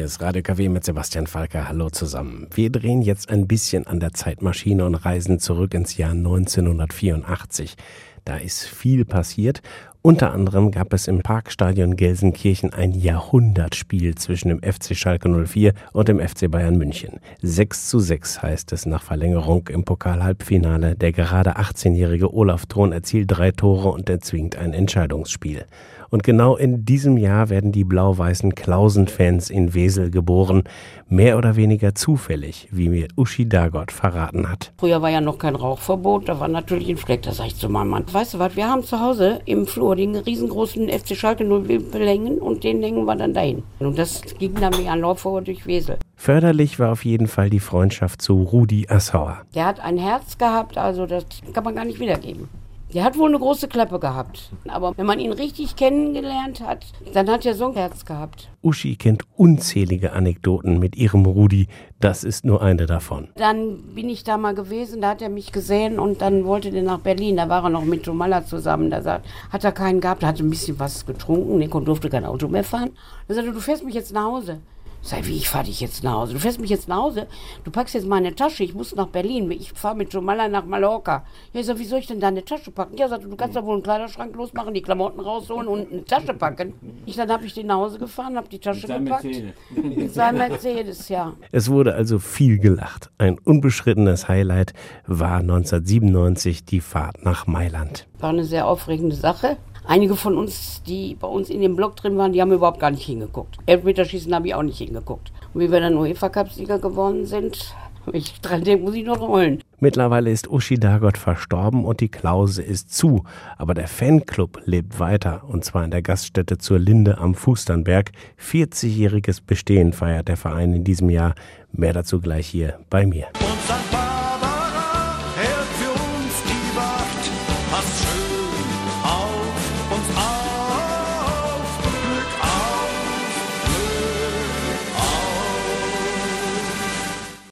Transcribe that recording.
Hier ist Radio KW mit Sebastian Falker. Hallo zusammen. Wir drehen jetzt ein bisschen an der Zeitmaschine und reisen zurück ins Jahr 1984. Da ist viel passiert. Unter anderem gab es im Parkstadion Gelsenkirchen ein Jahrhundertspiel zwischen dem FC Schalke 04 und dem FC Bayern München. 6:6 heißt es nach Verlängerung im Pokal-Halbfinale. Der gerade 18-jährige Olaf Thon erzielt 3 Tore und erzwingt ein Entscheidungsspiel. Und genau in diesem Jahr werden die blau-weißen Klausen-Fans in Wesel geboren. Mehr oder weniger zufällig, wie mir Uschi Dagot verraten hat. Früher war ja noch kein Rauchverbot, da war natürlich ein Fleck, das sag ich zu meinem Mann. Weißt du was, wir haben zu Hause im Flur den riesengroßen FC Schalke 04 hängen und den hängen wir dann dahin. Und das ging dann wie ein Laufverbot durch Wesel. Förderlich war auf jeden Fall die Freundschaft zu Rudi Assauer. Der hat ein Herz gehabt, also das kann man gar nicht wiedergeben. Der hat wohl eine große Klappe gehabt. Aber wenn man ihn richtig kennengelernt hat, dann hat er so ein Herz gehabt. Uschi kennt unzählige Anekdoten mit ihrem Rudi. Das ist nur eine davon. Dann bin ich da mal gewesen, da hat er mich gesehen und dann wollte der nach Berlin. Da war er noch mit Tomalla zusammen. Da hat er keinen gehabt, hatte ein bisschen was getrunken. Der durfte kein Auto mehr fahren. Da sagte er, du fährst mich jetzt nach Hause. Ich sag, wie, ich fahre dich jetzt nach Hause? Du fährst mich jetzt nach Hause? Du packst jetzt meine Tasche, ich muss nach Berlin. Ich fahre mit Tomalla nach Mallorca. Ja, ich sag, wie soll ich denn deine Tasche packen? Ja, sagte, du kannst da wohl einen Kleiderschrank losmachen, die Klamotten rausholen und eine Tasche packen. Dann habe ich den nach Hause gefahren, habe die Tasche gepackt. Mit seinem Mercedes, ja. Es wurde also viel gelacht. Ein unbeschrittenes Highlight war 1997 die Fahrt nach Mailand. War eine sehr aufregende Sache. Einige von uns, die bei uns in dem Blog drin waren, die haben überhaupt gar nicht hingeguckt. Elfmeterschießen habe ich auch nicht hingeguckt. Und wie wir dann UEFA-Cup-Sieger geworden sind, wenn ich dran denke, muss ich noch heulen. Mittlerweile ist Uschi Dagot verstorben und die Klause ist zu. Aber der Fanclub lebt weiter, und zwar in der Gaststätte Zur Linde am Fußternberg. 40-jähriges Bestehen feiert der Verein in diesem Jahr. Mehr dazu gleich hier bei mir.